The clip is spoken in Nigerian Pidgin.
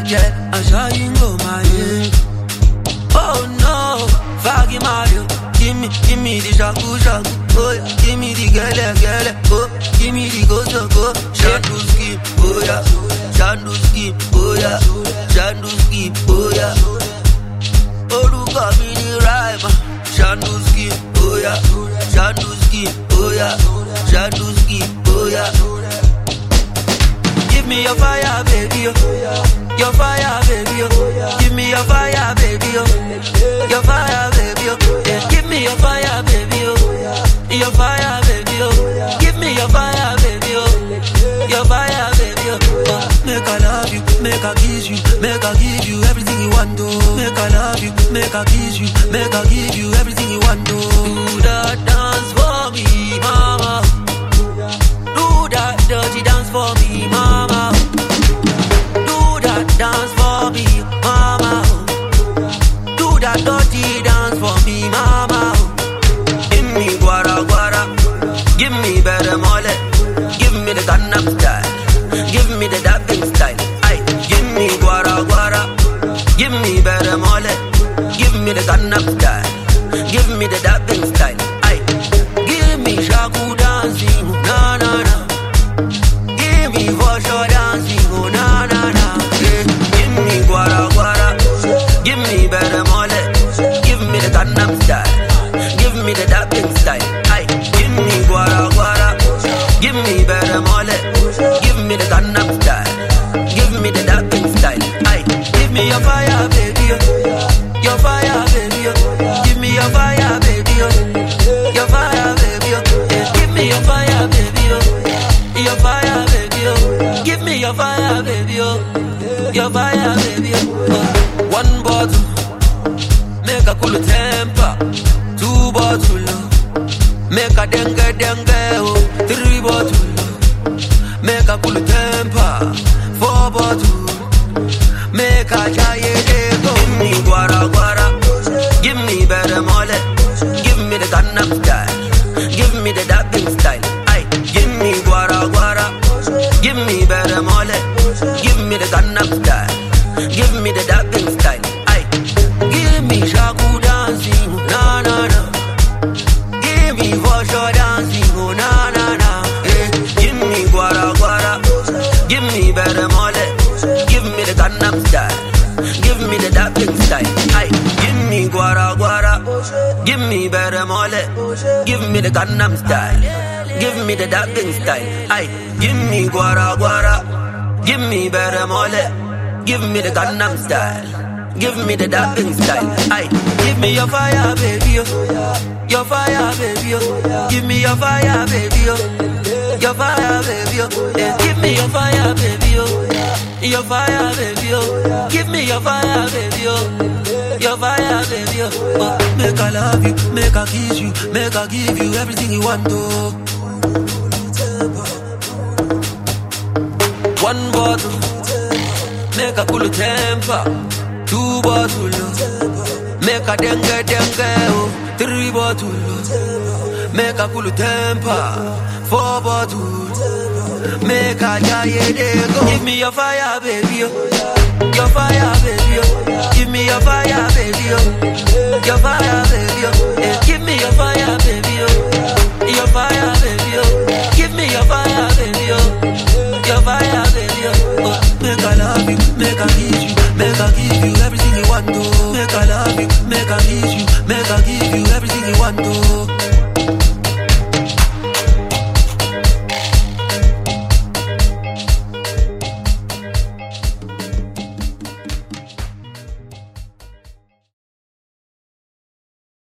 yeah, I saw you go my head. Oh no, Faggy Mario, give me the shaku shaku, oh yeah, give me the gele, oh, give me the go so go, Shanduski, oh yeah, Shanduski, oh yeah, Shanduski, oh yeah, oh look at me the rhyme, Shanduski, oh yeah, Shanduski, oh yeah, Shanduski, oh yeah. Give me your fire, baby, oh. Your fire, baby, oh. Give me your fire, baby, oh. Your fire, baby, oh. Yeah. Give me your fire, baby, oh. Your fire, baby, oh. Give me your fire, baby, oh. Your fire, baby, oh. Make I love you, make I kiss you, make I give you everything you want, oh. Make I love you, make I kiss you, make I give you everything you want, oh. Do that dance for me, mama. Do that dirty dance for me, mama. Do that dance for me, mama. Do that dirty dance for me, mama. Give me guara guara, give me better mole, give me the Gangnam style, give me the dapping style. Aye, give me guara guara, give me better mole, give me the Gangnam style, give me the dapping style. Aye, give me shaku dancing, na na na. Give me for sure dancing, oh na na na. Yeah. Give me guara guara, give me better mole, give me the Gangnam style, give me the dapping style. Aye, give me guara guara, give me better mole, give me the Gangnam style, give me the dapping style. Aye, give me your fire, baby, oh. Your fire, baby, oh. Give me your fire, baby, oh. Your fire, baby, oh. Yeah. Give me your fire, baby, oh. Your fire, baby, oh. Give me your fire, baby, oh. Your fire, baby, oh. One bottle, make a cool temper. Two bottle, make a dengue, oh. Three bottle, make a cool temper. Four bottle, make a giant go. Give me guara guara, give me better mole, give me the Gangnam style, give me the dapping style. Aye, give me guara guara, give me better mole, give me the Gangnam style, give me the dapping style. Aye, give me shaku dancing, na na na. Give me for sure dancing, oh na na na. Yeah. Give me guara guara, give me better mole, give me the Gangnam style, give me the dapping style. Aye, give me guara guara, give me better mole, give me the Gangnam style, give me the dapping style. Aye, give me guara guara, give me better mole, give me the Gangnam style, give me the dapping style. Aye, give me your fire, baby, oh. Your fire, baby, oh. Give me your fire, baby, oh. Your fire, baby, oh. Yeah. Give me your fire, baby, oh. Your fire, baby, oh. Give me your fire, baby, oh. Your fire, baby, oh. Make I love you, make I kiss you, make I give you everything you want, oh. One bottle, make a cool temper. Two bottle, make a dengue, oh. Three bottle, make a cool temper. Four bottle, make a giant go. Give me your fire, baby, oh. Your fire, baby, oh. Give me your fire, baby, oh. Your fire, baby, oh. Yeah. Give me your fire, baby, oh. Your fire, baby, oh. Give me your fire, baby, oh. Your fire, baby, oh. Make I love you, make I kiss you, make I give you everything you want, oh. Make I love you, make I kiss you, make I give you everything you want, oh.